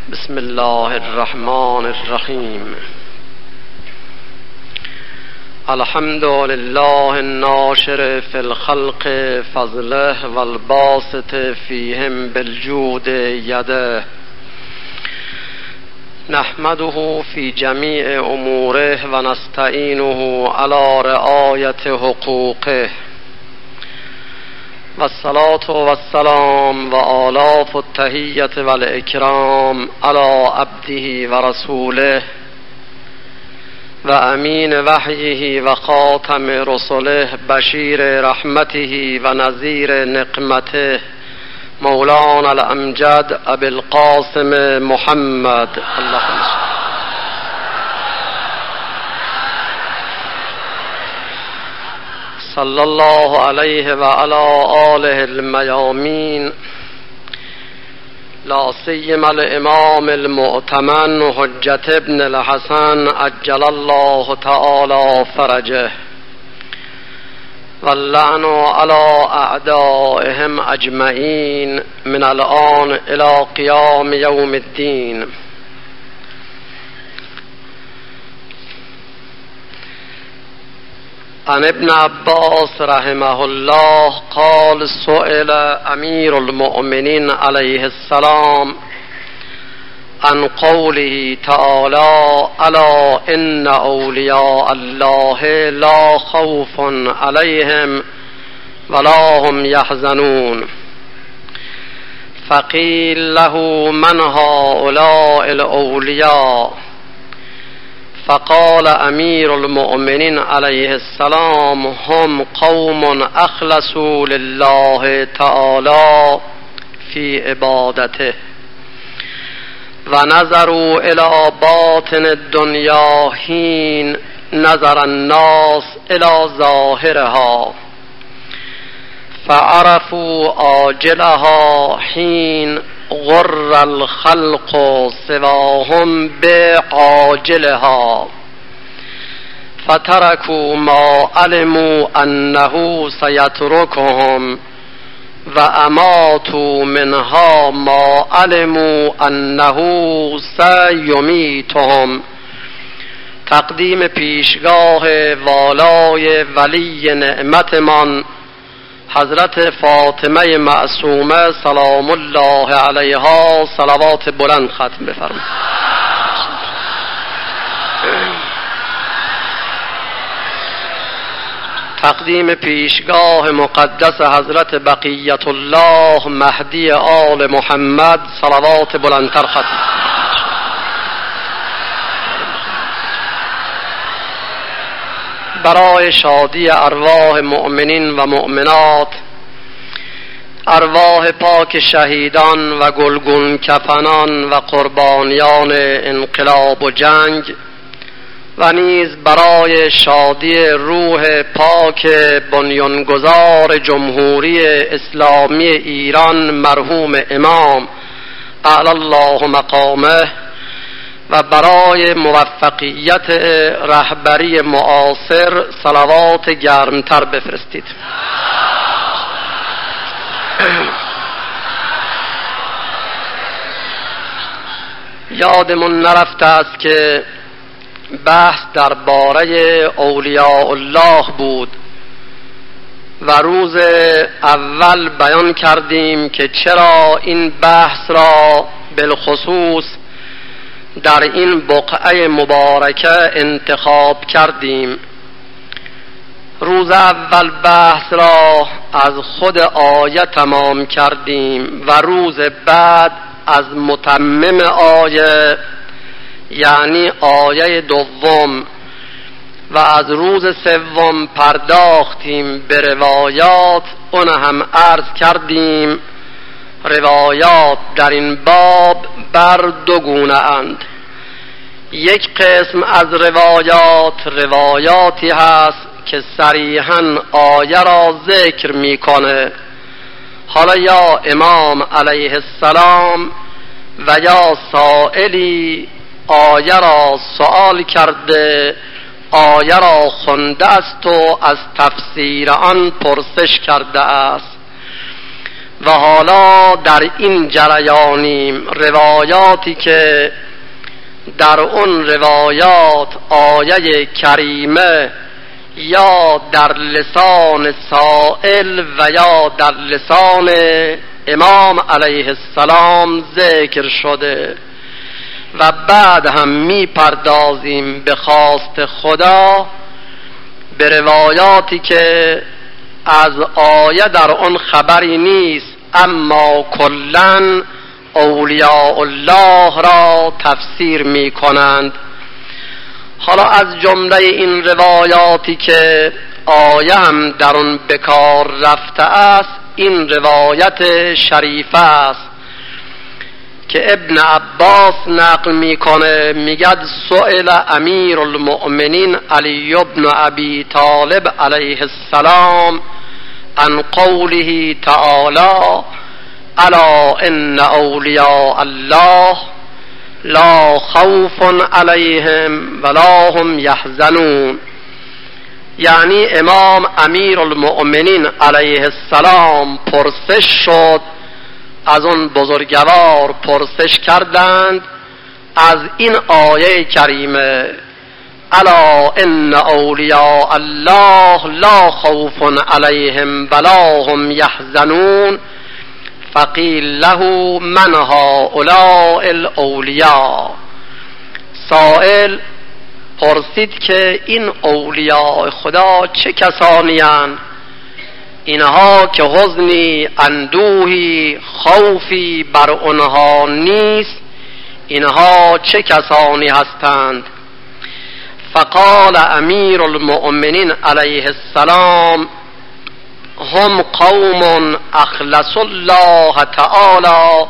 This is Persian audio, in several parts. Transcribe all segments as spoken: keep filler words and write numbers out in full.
بسم الله الرحمن الرحیم. الحمد لله الناشر في الخلق فضله والباسط فيهم بالجود يده، نحمده في جميع اموره ونستعينه على رعاية حقوقه، والصلاة والسلام وآلاف التحية والإكرام على عبده ورسوله وأمين وحيه وخاتم رسله بشير رحمته ونذير نقمته، مولانا الأمجد أبي القاسم محمد. اللهم صل صلى الله عليه وعلى آله الميامين، لا سيما الإمام المؤتمن حجة ابن الحسن عجل الله تعالى فرجه، واللعن على أعدائهم أجمعين من الآن إلى قيام يوم الدين. عن ابن عباس رحمه الله قال: سئل أمير المؤمنين عليه السلام عن قوله تعالى: ألا إن أولياء الله لا خوف عليهم ولا هم يحزنون. فقيل له: من هؤلاء الأولياء؟ فقال أمير المؤمنين عليه السلام: هم قوم أخلصوا لله تعالى في عبادته ونظروا إلى باطن الدنيا حين نظر الناس إلى ظاهرها، فعرفوا آجلها حين غر الخلق سواهم بعاجلها، فتركوا ما علموا أنه سيتركهم وأماتوا منها ما علموا أنه سيميتهم. تقدیم پیشگاه والای ولی نعمتمان حضرت فاطمه معصومه سلام الله علیها صلوات بلند ختم بفرمایید. تقدیم پیشگاه مقدس حضرت بقیت الله مهدی آل محمد صلوات بلندتر ختم. برای شادی ارواح مؤمنین و مؤمنات، ارواح پاک شهیدان و گلگون کفنان و قربانیان انقلاب و جنگ، و نیز برای شادی روح پاک بنیانگذار جمهوری اسلامی ایران مرحوم امام اعلی الله مقامه، و برای موفقیت رهبری معاصر صلوات گرمتر بفرستید. یادمون نرفته است که بحث درباره اولیاء الله بود و روز اول بیان کردیم که چرا این بحث را بالخصوص در این بقعه مبارکه انتخاب کردیم. روز اول بحث را از خود آیه تمام کردیم و روز بعد از متمم آیه یعنی آیه دوم، و از روز سوم پرداختیم به روایات. اون هم عرض کردیم روایات در این باب بر دو گونه اند. یک قسم از روایات روایاتی هست که صریحاً آیه را ذکر میکنه، حالا یا امام علیه السلام و یا سائلی آیه را سوال کرده، آیه را خونده است و از تفسیر آن پرسش کرده است. و حالا در این جریانیم، روایاتی که در اون روایات آیه کریمه یا در لسان سائل و یا در لسان امام علیه السلام ذکر شده و بعد هم می پردازیم به خواست خدا به روایاتی که از آیه در آن خبری نیست، اما کلاً اولیاء الله را تفسیر می کنند. حالا از جمله این روایاتی که آیه هم در آن بکار رفته است، این روایت شریفه است که ابن عباس نقل میکنه، میگد سئل امیر المؤمنین علی بن ابی طالب علیه السلام عن قوله تعالی الا ان اولیاء الله لا خوف علیهم ولا هم یحزنون. یعنی امام امیر المؤمنین علیه السلام پرسش شد، از اون بزرگوار پرسش کردند از این آیه کریمه الا ان اولیاء الله لا خوف علیهم ولا هم یحزنون، فقیل له من هؤلاء الاولیاء. سائل پرسید که این اولیاء خدا چه کسانی اند؟ اینها که حزنی، اندوهی، خوفی بر آنها نیست، اینها چه کسانی هستند؟ فقال امیر المؤمنین علیه السلام هم قوم اخلصوا الله تعالی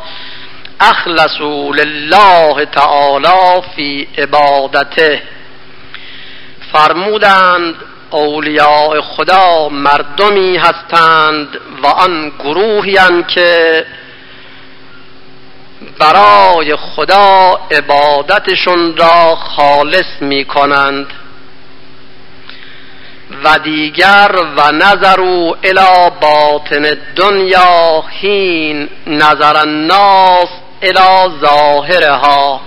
اخلصوا لله تعالی فی عبادته. فرمودند اولیاء خدا مردمی هستند و آن گروهی اند که برای خدا عبادتشون را خالص می کنند. و دیگر و نظروا الی باطن دنیا حین نظر الناس الی ظاهرها.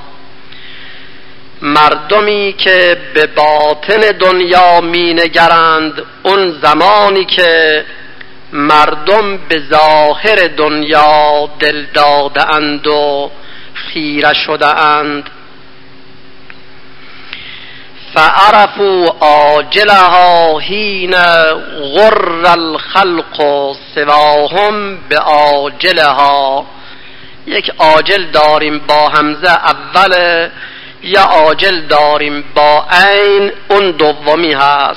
مردمی که به باطن دنیا می نگرند اون زمانی که مردم به ظاهر دنیا دل داده اند و خیره شده اند. فعرفوا عاجلها حین غر الخلق سواهم به عاجلها. یک عاجل داریم با همزه اول، یا عاجل داریم با عین اون دومی هست.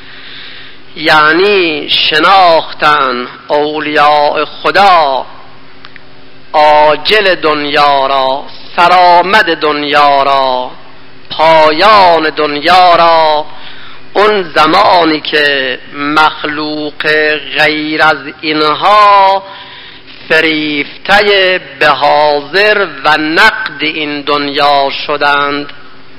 یعنی شناختن اولیاء خدا عاجل دنیا را، سرآمد دنیا را، پایان دنیا را، اون زمانی که مخلوق غیر از اینها فریفته به حاضر و نقد این دنیا شدند.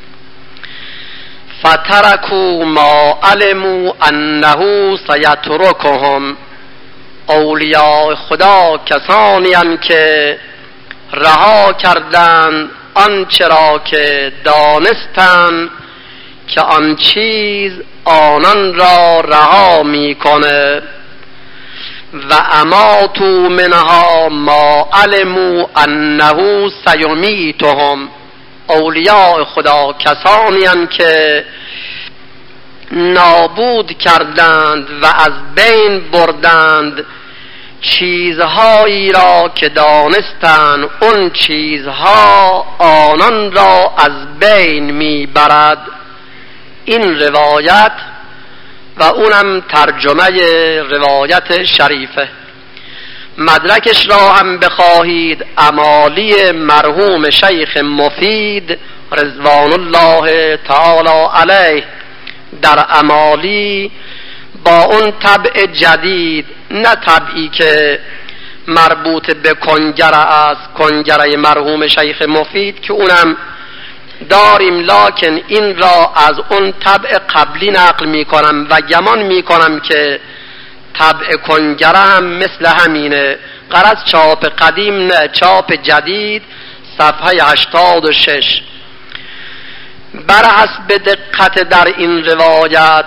فترکوا ما علموا انه سیترکهم. اولیاء خدا کسانی اند که رها کردند آنچه را که دانستند که آن چیز آنان را رها میکنه. و اماتوا منها ما علموا انه سیمیتهم. اولیاء خدا کسانی اند که نابود کردند و از بین بردند چیزهایی را که دانستند اون چیزها آنان را از بین میبرد. این روایت و اونم ترجمه روایت شریفه. مدرکش را هم بخواهید امالی مرحوم شیخ مفید رضوان الله تعالی علیه در امالی با اون طبع جدید، نه طبعی که مربوط به کنگره است، کنگره مرحوم شیخ مفید که اونم داریم، لکن این را از اون طبع قبلی نقل می کنم و گمان می کنم که طبع کنگره هم مثل همینه، غرض چاپ قدیم نه، چاپ جدید، صفحه هشتاد و شش. بر حسب دقت در این روایت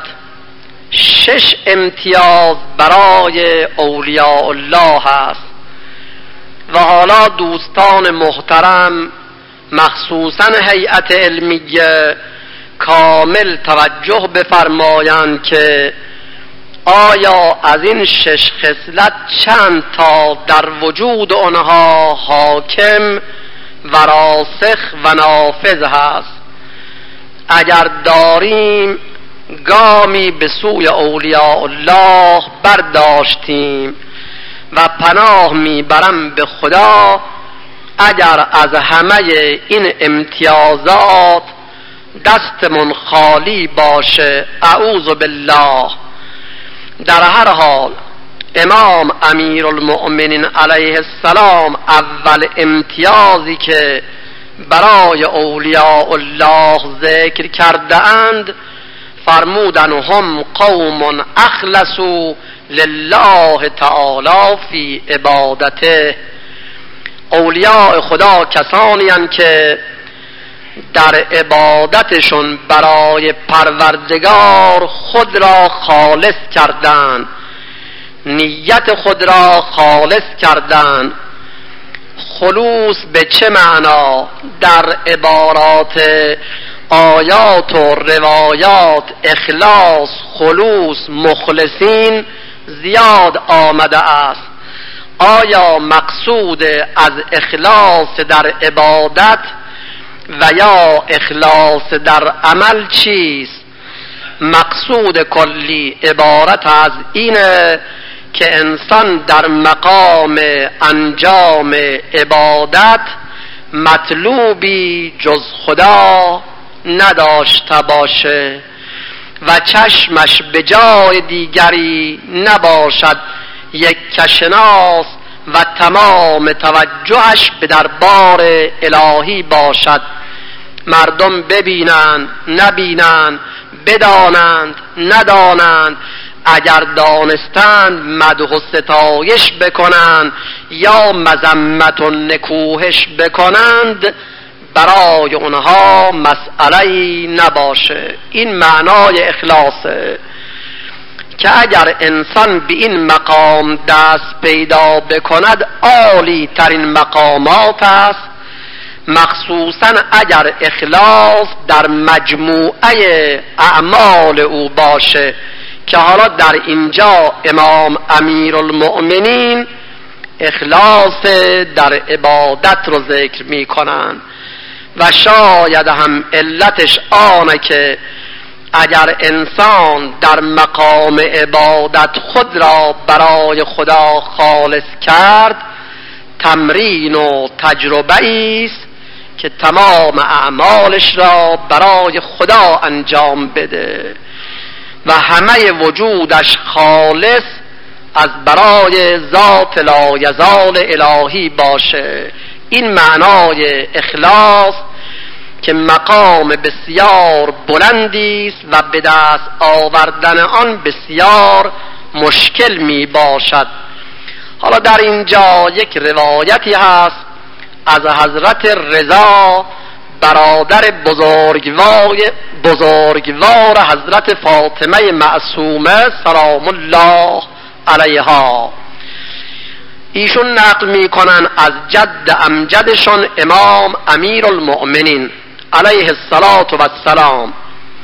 شش امتیاز برای اولیاء الله است و حالا دوستان محترم مخصوصا هیئت علمیه کامل توجه بفرمایند که آیا از این شش خصلت چند تا در وجود آنها حاکم و راسخ و نافذ هست؟ اگر داریم گامی به سوی اولیاء الله برداشتیم و پناه میبرم به خدا اگر از همه این امتیازات دستمون خالی باشه. اعوذ بالله. در هر حال امام امیرالمؤمنین علیه السلام اول امتیازی که برای اولیاء الله ذکر کرده اند فرمودن هم قوم اخلصوا لله تعالی فی عبادته. اولیاء خدا کسانی هستند که در عبادتشون برای پروردگار خود را خالص کردند، نیت خود را خالص کردند. خلوص به چه معنا؟ در عبارات آیات و روایات اخلاص، خلوص، مخلصین زیاد آمده است. آیا مقصود از اخلاص در عبادت و یا اخلاص در عمل چیست؟ مقصود کلی عبارت از اینه که انسان در مقام انجام عبادت مطلوبی جز خدا نداشته باشه و چشمش به جای دیگری نباشد، یک کشناس و تمام توجهش به دربار الهی باشد. مردم ببینند نبینند، بدانند ندانند، اگر دانستند مدح و ستایش بکنند یا مذمت و نکوهش بکنند برای اونها مسئله‌ای نباشه. این معنای اخلاصه که اگر انسان به این مقام دست پیدا بکند عالی ترین مقامات است، مخصوصا اگر اخلاص در مجموعه اعمال او باشه که حالا در اینجا امام امیرالمؤمنین اخلاص در عبادت رو ذکر می کنن و شاید هم علتش آنه که اگر انسان در مقام عبادت خود را برای خدا خالص کرد تمرین و تجربه است که تمام اعمالش را برای خدا انجام بده و همه وجودش خالص از برای ذات لایزال الهی باشه. این معنای اخلاص که مقام بسیار بلندی است و به دست آوردن آن بسیار مشکل می باشد. حالا در اینجا یک روایتی هست از حضرت رضا برادر بزرگوار بزرگوار حضرت فاطمه معصومه سلام الله علیها. ایشون نقل میکنن از جد امجدشون امام امیرالمؤمنین علیه السلام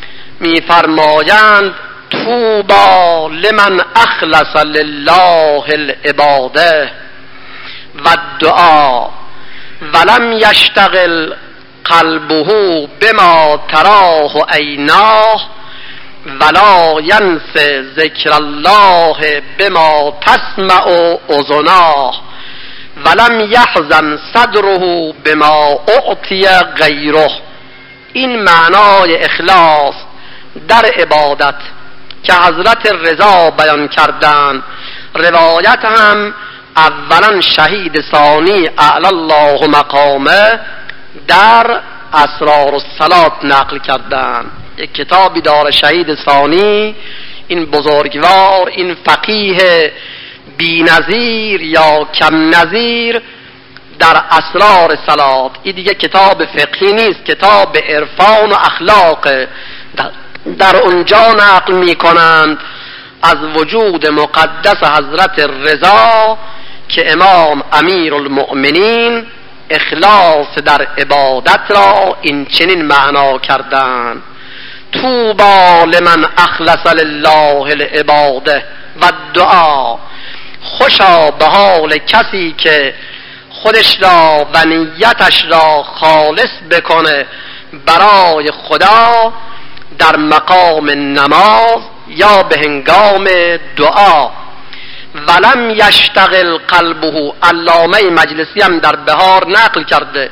میفرمایند طوبی لمن اخلص لله العباده و الدعا ولم یشتغل قلبه بما تراه عیناه ولا ینس ذکر الله بما تسمع اذناه ولم یحزن صدره بما اعطی غیره. این معنای اخلاص در عبادت که حضرت رضا بیان کردن. روایت هم اولا شهید ثانی اعلی الله مقامه در اسرار الصلات نقل کردن. یک کتابی داره شهید ثانی، این بزرگوار، این فقیه بی نظیر یا کم نظیر در اسرار صلات. این دیگه کتاب فقهی نیست، کتاب عرفان و اخلاق. در اونجا نقل می کنند از وجود مقدس حضرت رضا که امام امیر المؤمنین اخلاص در عبادت را این چنین معنا کردند: طوبی لمن اخلص لله العباده و الدعا. خوشا به حال کسی که خودش را و نیتش را خالص بکنه برای خدا در مقام نماز یا به هنگام دعا. ولم یشتغل قلبه. علامه مجلسی هم در بهار نقل کرده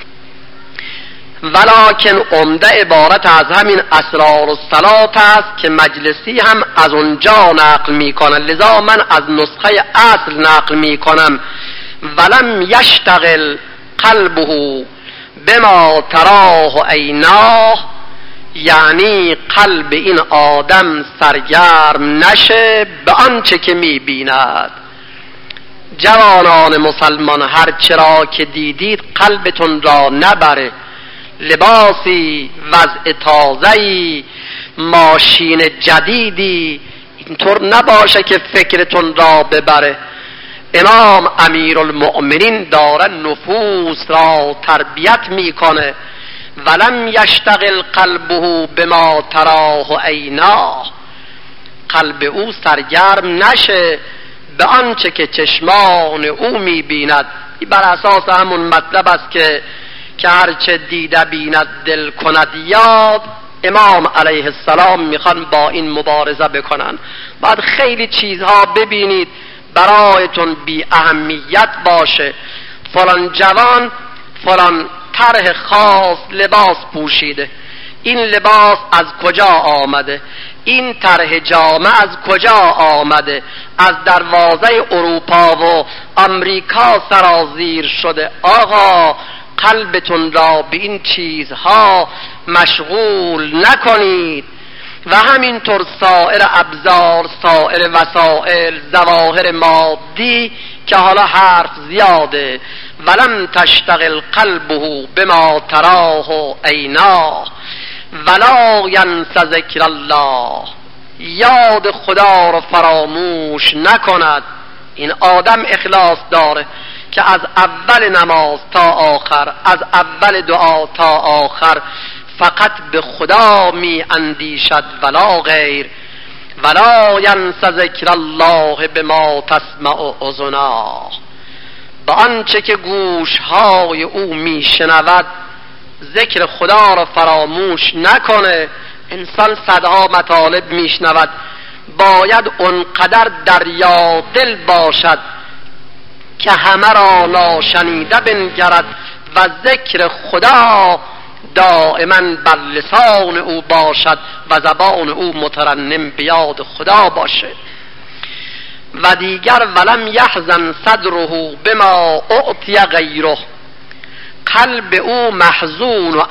ولکن عمده عبارت از همین اسرار الصلات است که مجلسی هم از اونجا نقل میکنه، لذا من از نسخه اصل نقل میکنم: ولم یشتغل قلبه بما تراه عیناه، یعنی قلب این آدم سرگرم نشه به آنچه که میبیند. جوانان مسلمان، هر چرا که دیدید قلبتون را نبره، لباسی، وضع تازه‌ای، ماشین جدیدی، اینطور نباشه که فکرتون را ببره. امام امیرالمؤمنین داره نفوس را تربیت میکنه: ولم یشتغل قلبه بما تراه عیناه، قلب او سرگرم نشه به آنچه که چشمان او میبیند. این بر اساس همون مطلب است که که هرچه دیده بیند دل کند یاد. امام علیه السلام میخوان با این مبارزه بکنن. بعد خیلی چیزها ببینید برایتون بی اهمیت باشه، فلان جوان فلان طرح خاص لباس پوشیده، این لباس از کجا آمده؟ این طرح جامه از کجا آمده؟ از دروازه اروپا و امریکا سرازیر شده. آقا قلبتون را به این چیزها مشغول نکنید. و همینطور سایر ابزار، سایر وسائل، ظواهر مادی که حالا حرف زیاده. ولم تشتغل قلبه بما تراه عیناه ولا ینس ذکر الله، یاد خدا رو فراموش نکند. این آدم اخلاص داره که از اول نماز تا آخر، از اول دعا تا آخر فقط به خدا می اندیشد ولا غیر. ولا ینس ذکر الله بما تسمع اذناه، با آنچه که گوشهای او می شنود ذکر خدا را فراموش نکنه. انسان صدها مطالب می شنود، باید اونقدر دریا دل باشد که همه را ناشنیده بنگرد و ذکر خدا دائما بر لسان او باشد و زبان او مترنم بیاد خدا باشه. و دیگر ولم یحزن صدره بما اعطی غیره، قلب او محزون و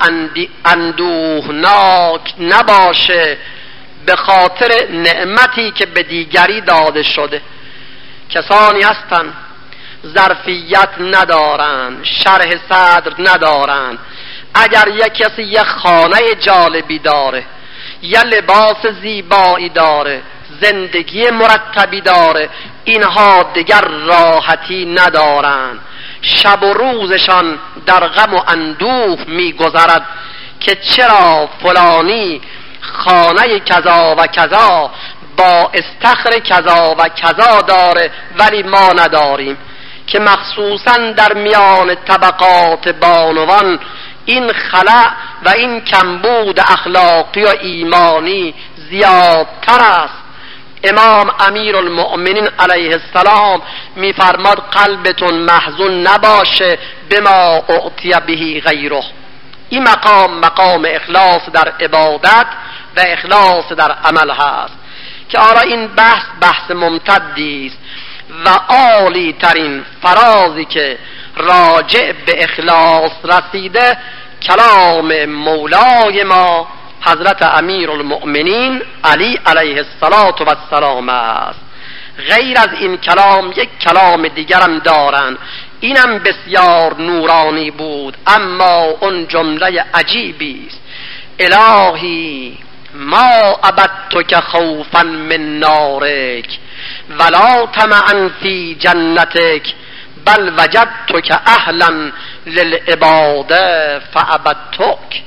اندوهناک نباشه به خاطر نعمتی که به دیگری داده شده. کسانی هستند ظرفیت ندارند، شرح صدر ندارند. اگر یک کسی یک خانه جالبی داره، یا لباس زیبایی داره، زندگی مرتبی داره، اینها دیگر راحتی ندارند. شب و روزشان در غم و اندوه میگذرد که چرا فلانی خانه کذا و کذا با استخر کذا و کذا داره ولی ما نداریم. که مخصوصا در میان طبقات بانوان این خلأ و این کمبود اخلاقی و ایمانی زیادتر است. امام امیر المؤمنین علیه السلام میفرماد قلبتون محزون نباشه بما اعطی به غیره. این مقام مقام اخلاص در عبادت و اخلاص در عمل هست که آرا این بحث بحث ممتدی است و عالی ترین فرازی که راجع به اخلاص رسیده کلام مولای ما حضرت امیر المؤمنین علی علیه الصلاة و السلام است. غیر از این کلام یک کلام دیگرم دارن، اینم بسیار نورانی بود، اما اون جمله عجیبی است: الهی ما عبدتک خوفا من نارک ولا طمعا فی جنتک بل وجدتک اهلا للعباده فعبدتک.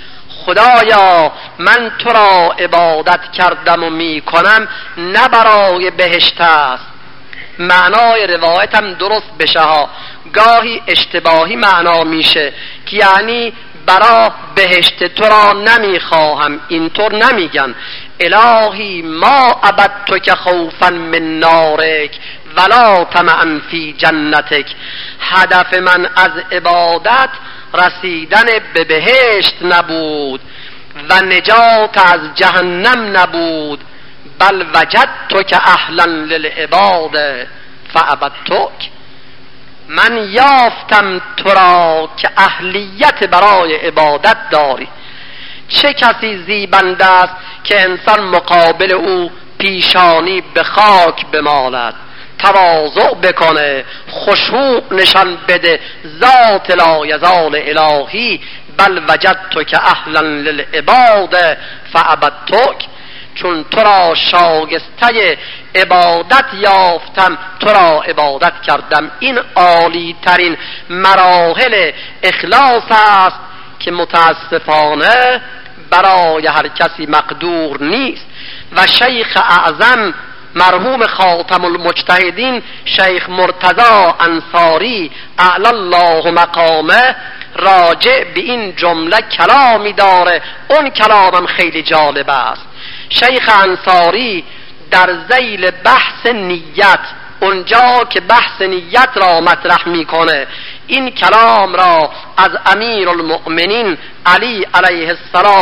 خدایا من تو را عبادت کردم و می کنم نه برای بهشت است. معنای روایتم درست بشه ها، گاهی اشتباهی معنا میشه که یعنی برای بهشت تو را نمیخواهم، اینطور نمیگن. الهی ما عبدتک خوفا من نارک ولا طمعا فی جنتک. هدف من از عبادت رسیدن به بهشت نبود و نجات از جهنم نبود، بل وجدتک اهلا للعباده فعبدتک. من یافتم تو را که اهلیت برای عبادت داری. چه کسی زیبنده است که انسان مقابل او پیشانی به خاک بمالد، تواضع بکنه، خشوع نشان بده، ذات لا یزال الهی بل وجدتک اهلا للعباده فعبدتک. چون تو را شایسته عبادت یافتم تو را عبادت کردم. این عالی ترین مراحل اخلاص است که متاسفانه برای هر کسی مقدور نیست. و شیخ اعظم مرحوم خاتم المجتهدین شیخ مرتضی انصاری اعلی الله مقامه راجع به این جمله کلامی داره. اون کلامم خیلی جالب است. شیخ انصاری در ذیل بحث نیت، اونجا که بحث نیت را مطرح میکنه، این کلام را از امیر المؤمنین علی علیه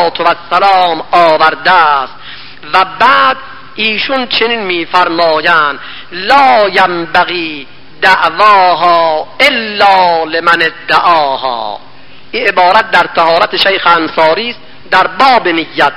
السلام آورده است و بعد ایشون چنین میفرمایند: لا ینبغی دعواها الا لمن ادعاها. این عبارت در طهارت شیخ انصاری است در باب نیت.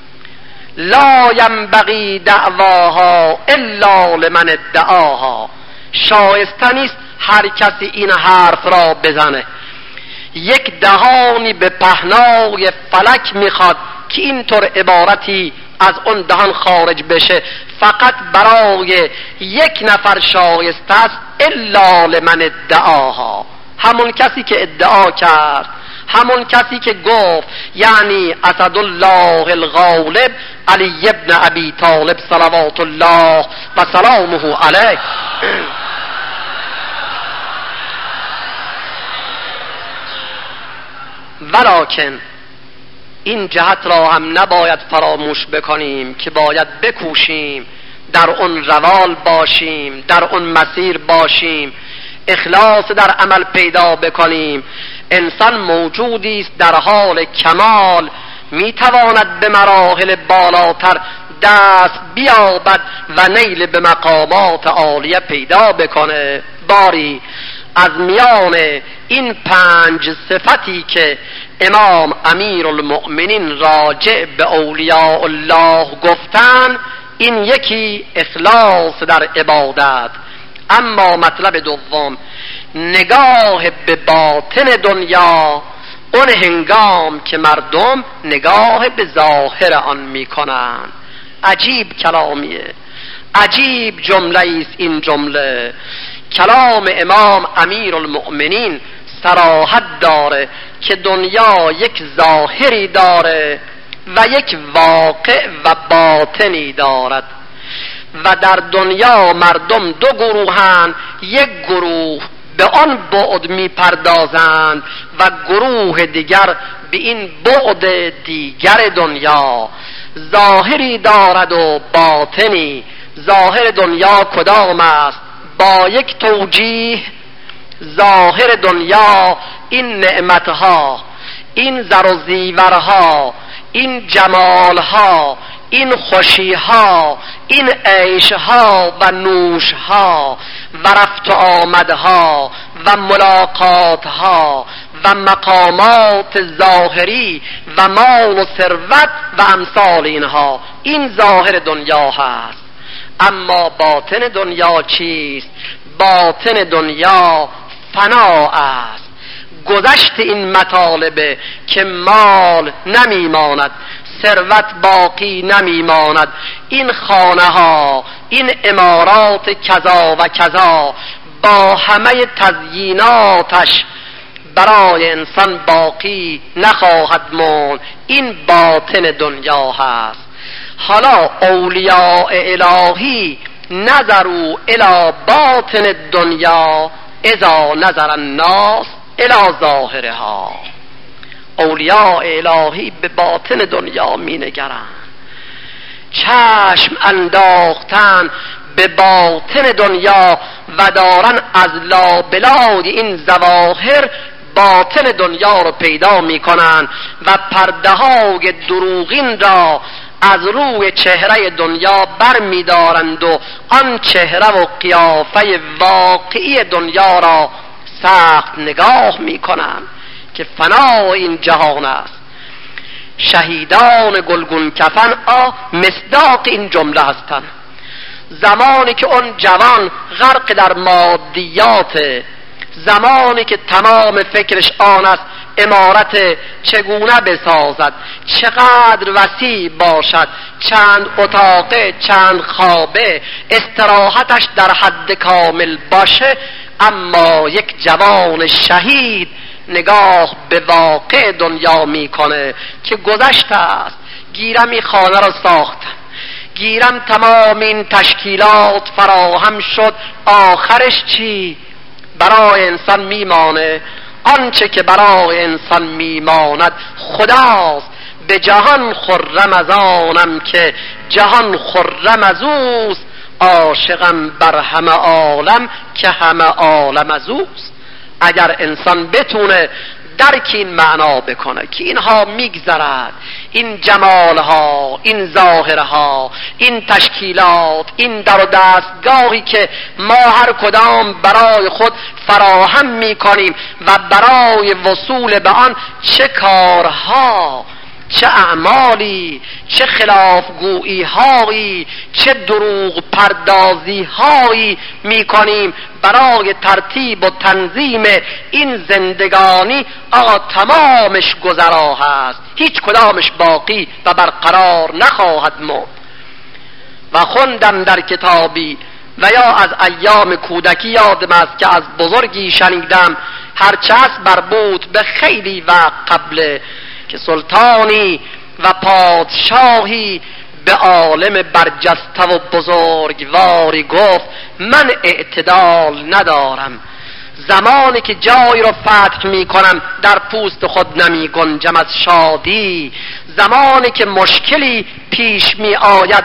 لا ینبغی دعواها الا لمن ادعاها. شایسته نیست هر کسی این حرف را بزنه. یک دهانی به پهنای فلک میخواد که اینطور عبارتی از اون دهان خارج بشه، فقط برای یک نفر شایسته است، الا لمن ادعاها، همون کسی که ادعا کرد، همون کسی که گفت، یعنی اسدالله الغالب علی ابن ابی طالب صلوات الله و سلامه علیه. ولکن این جهت را هم نباید فراموش بکنیم که باید بکوشیم در اون روال باشیم، در اون مسیر باشیم، اخلاص در عمل پیدا بکنیم. انسان موجودی است در حال کمال، میتواند به مراحل بالاتر دست بیابد و نیل به مقامات عالیه پیدا بکنه. باری از میان این پنج صفتی که امام امیر المؤمنین راجع به اولیاء الله گفتن، این یکی اخلاص در عبادت. اما مطلب دوم نگاه به باطن دنیا، اون هنگام که مردم نگاه به ظاهر آن میکنن. عجیب کلامیه، عجیب جمله است این جمله. کلام امام امیر المؤمنین صراحت داره که دنیا یک ظاهری داره و یک واقع و باطنی دارد و در دنیا مردم دو گروهند. یک گروه به آن بعد می پردازند و گروه دیگر به این بعد دیگر دنیا. ظاهری دارد و باطنی. ظاهر دنیا کدام است؟ با یک توجیه، ظاهر دنیا این نعمتها، این زر و زیورها، این جمالها، این خوشیها، این عیشها و نوشها و رفت و آمدها و ملاقاتها و مقامات ظاهری و مال و ثروت و امثال اینها، این ظاهر دنیا هست. اما باطن دنیا چیست؟ باطن دنیا فنا است، گذشت این مطالبه که مال نمیماند، ثروت باقی نمیماند، این خانه ها، این عمارات کذا و کذا با همه تزییناتش برای انسان باقی نخواهد ماند. این باطن دنیا هست. حالا اولیاء الهی نظروا الی باطن دنیا اذا نظر الناس الی ظاهرها. اولیاء الهی به باطن دنیا می نگرند، چشم انداختن به باطن دنیا و دارن از لابلای این ظواهر باطن دنیا رو پیدا می کنن و پرده های دروغین را از روی چهره دنیا بر می دارند و آن چهره و قیافه واقعی دنیا را سخت نگاه می کنند که فنا این جهان است. شهیدان گلگون کفن آ مصداق این جمله هستند. زمانی که اون جوان غرق در مادیات، زمانی که تمام فکرش آن است عمارت چگونه بسازد، چقدر وسیع باشد، چند اتاقه، چند خوابه، استراحتش در حد کامل باشه، اما یک جوان شهید نگاه به واقع دنیا میکنه که گذشته است. گیرم این خانه را ساختم، گیرم تمام این تشکیلات فراهم شد، آخرش چی؟ برای انسان میمانه آنچه که برای انسان میماند خداست. به جهان خرم از آنم که جهان خرم از اوست، عاشقم بر همه عالم که همه عالم از اوست. اگر انسان بتونه درک این معنا بکنه که اینها میگذرد، این جمالها، این ظاهرها، این تشکیلات، این در و دستگاهی که ما هر کدام برای خود فراهم میکنیم و برای وصول به آن چه کارها، چه اعمالی، چه خلافگویی هایی، چه دروغ پردازی هایی می کنیم برای ترتیب و تنظیم این زندگانی، آقا تمامش گذرا هست، هیچ کدامش باقی و برقرار نخواهد ماند. و خوندم در کتابی و یا از ایام کودکی یادم است که از بزرگی شنیدم، هرچه است مربوط به خیلی وقت قبل، که سلطانی و پادشاهی به عالم برجسته و بزرگواری گفت من اعتدال ندارم، زمانی که جایی رو فتح می کنم در پوست خود نمی گنجم از شادی، زمانی که مشکلی پیش می آید،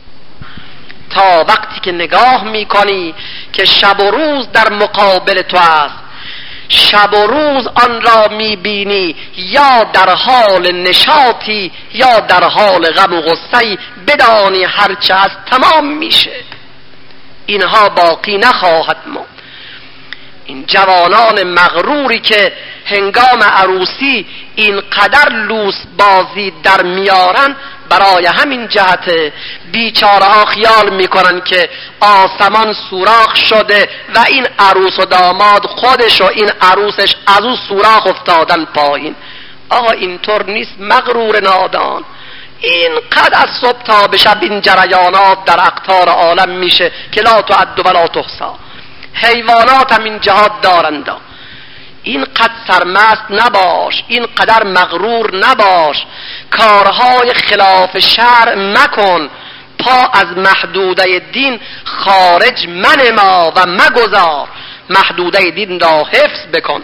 تا وقتی که نگاه می کنی که شب و روز در مقابل تو است، شب و روز آن را میبینی یا در حال نشاطی یا در حال غم و غصه‌ای، بدانی هرچه از تمام میشه، اینها باقی نخواهد ماند. این جوانان مغروری که هنگام عروسی اینقدر لوس بازی در میارن، برای همین جهت بیچاره ها خیال میکنن که آسمان سوراخ شده و این عروس و داماد خودش و این عروسش از اون سوراخ افتادن پایین. آقا اینطور نیست مغرور نادان. اینقدر از صبح تا به شب این جریانات در اقطار عالم میشه که لا تعد و لا تحصی. حیوانات هم این جهات دارند. اینقدر سرمست نباش، اینقدر مغرور نباش، کارهای خلاف شرع مکن، پا از محدوده دین خارج منما و مگذار، محدوده دین را حفظ بکن.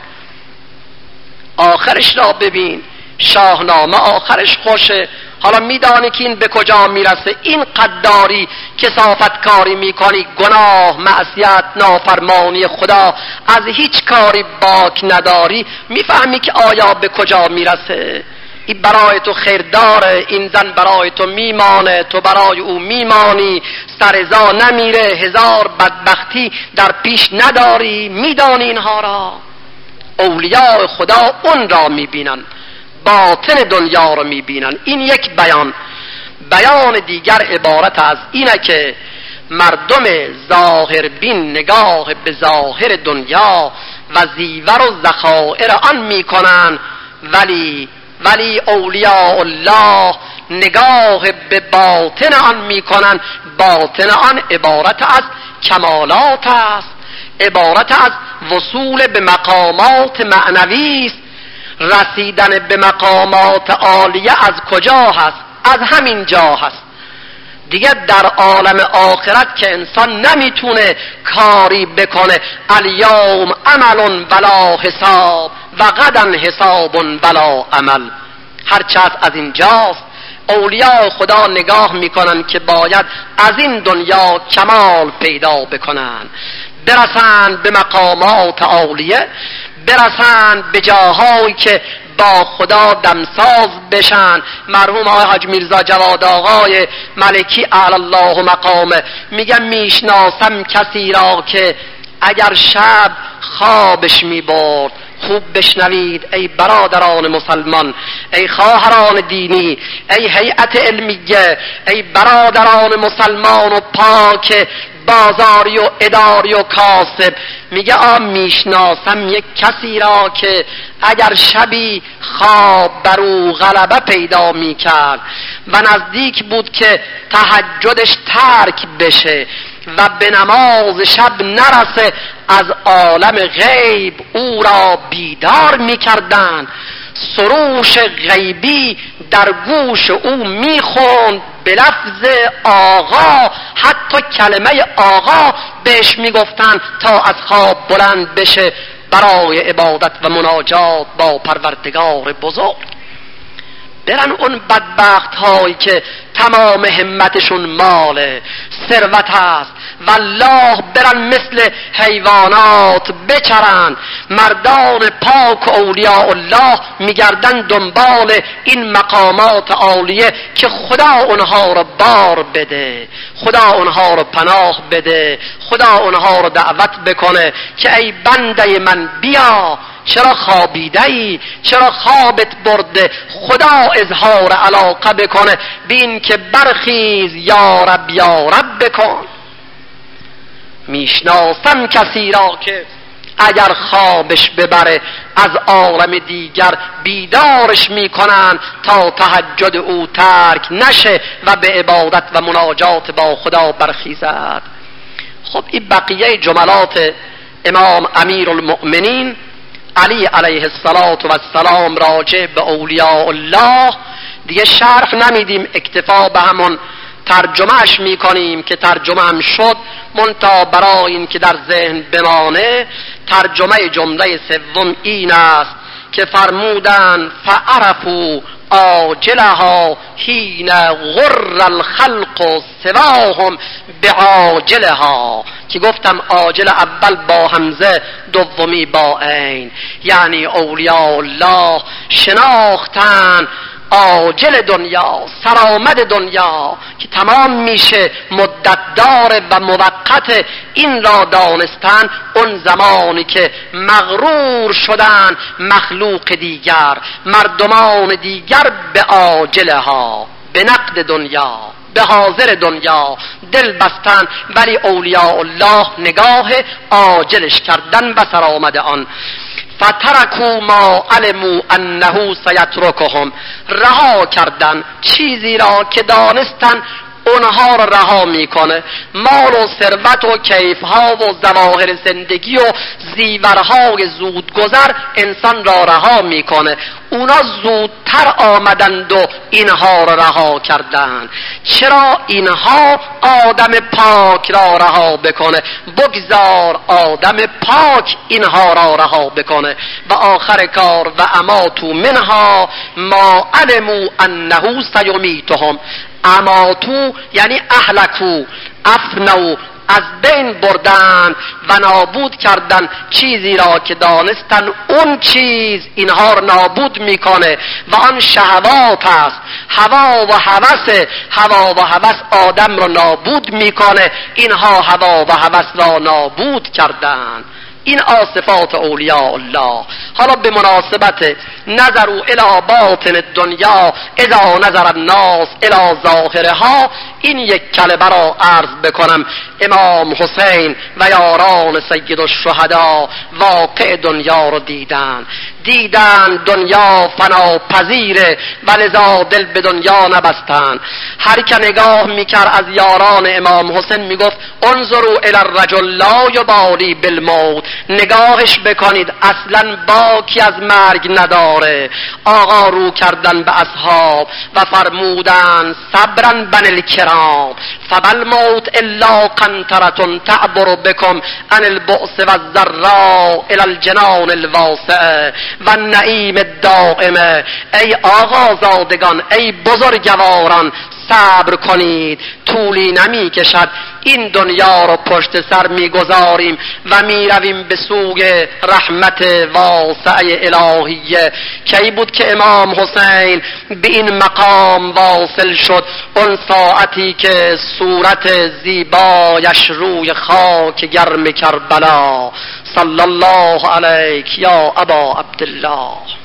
آخرش را ببین، شاهنامه آخرش خوشه. حالا میدانی که این به کجا میرسه؟ این قداری کثافت کاری میکنی، گناه، معصیت، نافرمانی خدا، از هیچ کاری باک نداری، میفهمی که آیا به کجا میرسه. این برای تو خیر داره، این زن برای تو میمانه، تو برای او میمانی، سرزا نمیره، هزار بدبختی در پیش نداری. میدانی اینها را؟ اولیاء خدا اون را میبینن، باطن دنیا رو میبینن. این یک بیان. بیان دیگر عبارت از اینه که مردم ظاهر بین نگاه به ظاهر دنیا و زیور و ذخایر آن میکنن، ولی ولی اولیاء الله نگاه به باطن آن میکنن. باطن آن عبارت از کمالات است، عبارت از وصول به مقامات معنوی است. رسیدن به مقامات عالیه از کجا هست؟ از همین جا هست. دیگه در عالم آخرت که انسان نمیتونه کاری بکنه، الیوم عمل ولا حساب و غدا حساب ولا عمل، هرچه از اینجاست. اولیاء خدا نگاه میکنن که باید از این دنیا کمال پیدا بکنن، برسن به مقامات عالیه، برسن به جاهایی که با خدا دمساز بشن. مرحوم آقای حاج میرزا جواد آقای ملکی اعلی الله مقامه میگن میشناسم کسی را که اگر شب خوابش میبرد، خوب بشنوید ای برادران مسلمان، ای خواهران دینی، ای هیئت علمیه، ای برادران مسلمان و پاک بازاری و اداری و کاسب، میگه آ میشناسم یک کسی را که اگر شبی خواب بر او غلبه پیدا میکرد و نزدیک بود که تهجدش ترک بشه و به نماز شب نرسه، از عالم غیب او را بیدار میکردن، سروش غیبی در گوش او میخوند به لفظ آقا، حتی کلمه آقا بهش میگفتن تا از خواب بلند بشه برای عبادت و مناجات با پروردگار بزرگ. برن اون بدبخت هایی که تمام همتشون مال ثروت است، والله برن مثل حیوانات بچرن. مردان پاک و اولیاء الله میگردن دنبال این مقامات عالیه که خدا اونها رو بار بده، خدا اونها رو پناه بده، خدا اونها رو دعوت بکنه که ای بنده من بیا، چرا خوابیده ای؟ چرا خوابت برده؟ خدا اظهار علاقه بکنه بین که برخیز یا رب یا رب بکن. میشناسم کسی را که اگر خوابش ببره از عالم دیگر بیدارش میکنن تا تهجد او ترک نشه و به عبادت و مناجات با خدا برخیزد. خب این بقیه جملات امام امیر المؤمنین علی علیه السلام راجع به اولیاء الله دیگه شرح نمیدیم، اکتفا به همون ترجمهش میکنیم که ترجمه هم شد. منتها برای این که در ذهن بمانه، ترجمه جمله سوم این است که فرمودن فعرفوا عاجلها حین غر الخلق سواهم بعاجلها، که گفتم عاجل اول با همزه، دومی با عین، یعنی اولیاء الله شناختن عاجل دنیا، سرآمد دنیا که تمام میشه، مدت داره و موقت. این را دانستن اون زمانی که مغرور شدن مخلوق دیگر، مردمان دیگر به عاجلها، به نقد دنیا، به حاضر دنیا دل بستن، ولی اولیاء الله نگاه عاجلش کردن و سرآمد آن. فترکوا ما علموا انه سیترکهم، رها کردن چیزی را که دانستن اونها را رها میکنه. مال و ثروت و کیفها و ظواهر زندگی و زیورهای زودگذر انسان را رها میکنه. اونا زودتر آمدند و اینها را رها کردند. چرا اینها آدم پاک را رها بکنه؟ بگذار آدم پاک اینها را رها بکنه. و آخر کار و اماتو منها ما علموا انه سیمیتهم. اماتو یعنی اهلکو، افنو، از بین بردن و نابود کردن چیزی را که دانستن اون چیز اینها را نابود میکنه و آن شهوات است. هوا و هوس، هوا و هوس آدم را نابود میکنه، اینها هوا و هوس را نابود کردن. این آصفات اولیاء الله. حالا به مناسبت نظروا الی باطن الدنیا اذا نظر الناس الی ظاهرها، این یک کلمه را عرض بکنم. امام حسین و یاران سید الشهدا واقع دنیا رو دیدن دیدن دنیا فناپذیره و لذا دل به دنیا نبستن. هر که نگاه میکرد از یاران امام حسین میگفت انظروا الی الرجل لا یبالی بالموت، نگاهش بکنید اصلا باکی از مرگ نداره. آقا رو کردن به اصحاب و فرمودن صبرا بن الکرام فبل موت الا قنطرة تعبر بكم عن البؤس والضراء الى الجنان الواسع و النعیم الدائم. ای آقازادگان، ای بزرگواران، صبر کنید، طولی نمی کشد. این دنیا رو پشت سر میگذاریم و میرویم به سوی رحمت واسع الهیه. کی بود که امام حسین به این مقام واصل شد؟ اون ساعتی که صورت زیبایش روی خاک گرم کربلا. صلی الله علیک یا ابا عبدالله.